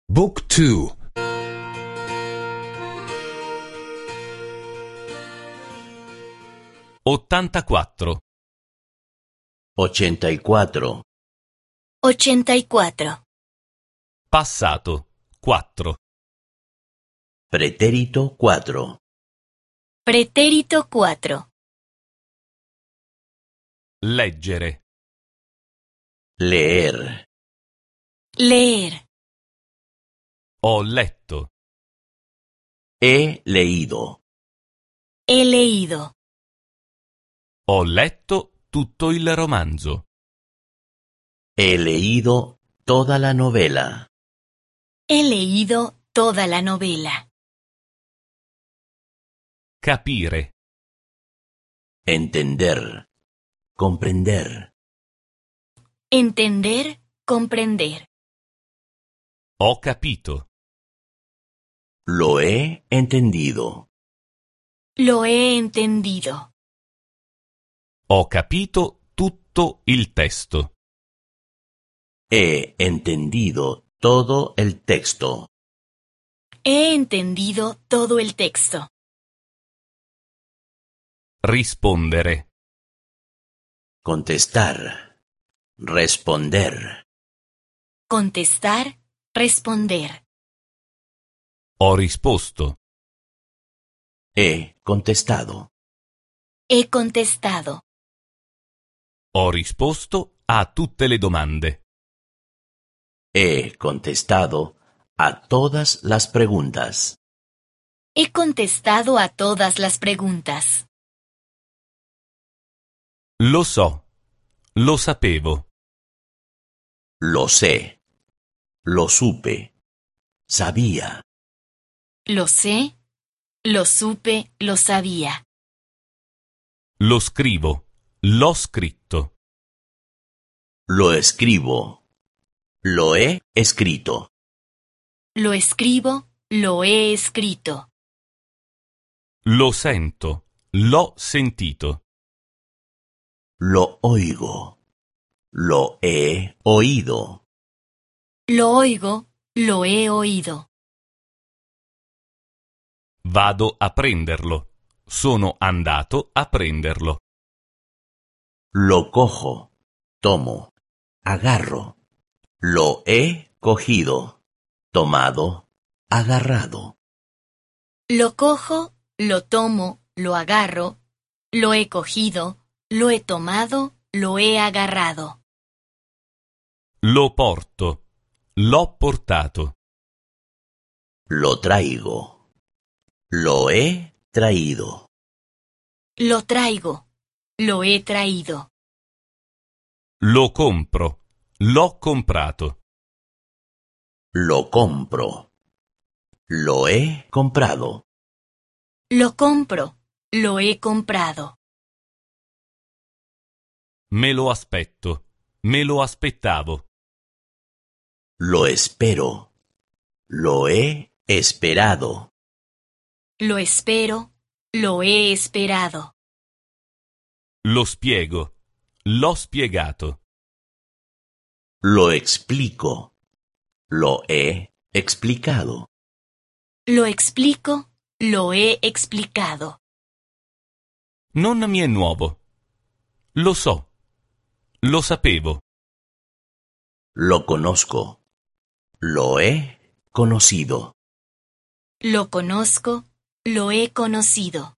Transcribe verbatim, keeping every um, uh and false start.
Book two. ottantaquattro. ochenta y cuatro. ochenta y cuatro. Passato quattro. Pretérito cuatro. Pretérito cuatro. Leggere. Leer. Leer. Ho letto. He leído. He leído. Ho letto tutto il romanzo. He leído toda la novela. He leído toda la novela. Capire. Entender. Comprender. Entender, comprender. Ho capito. Lo he entendido. Lo he entendido. Ho capito tutto il testo. He entendido todo el texto. He entendido todo el texto. Rispondere. Contestar. Responder. Contestar, responder. Ho risposto. He contestado. He contestado. Ho risposto a tutte le domande. He contestado a todas las preguntas. He contestado a todas las preguntas. Lo so. Lo sapevo. Lo sé. Lo supe. Sabía. Lo sé, lo supe, lo sabía. Lo scrivo. L'ho scritto. Lo escribo. Lo he escrito. Lo escribo, lo he escrito. Lo sento. L'ho sentito. Lo oigo. Lo he oído. Lo oigo, lo he oído. Vado a prenderlo. Sono andato a prenderlo. Lo cojo. Tomo. Agarro. Lo he cogido. Tomado. Agarrado. Lo cojo, lo tomo, lo agarro, lo he cogido, lo he tomado, lo he agarrado. Lo porto. L'ho portato. Lo traigo. Lo he traído. Lo traigo, lo he traído. Lo compro. L'ho comprato. Lo compro. Lo he comprado. Lo compro, lo he comprado. Me lo aspetto. Me lo aspettavo. Lo espero. Lo he esperado. Lo espero, lo he esperado. Lo spiego. L'ho spiegato. Lo explico. Lo he explicado. Lo explico, lo he explicado. Non mi è nuovo. Lo so. Lo sapevo. Lo conozco. Lo he conocido. Lo conozco, lo he conocido.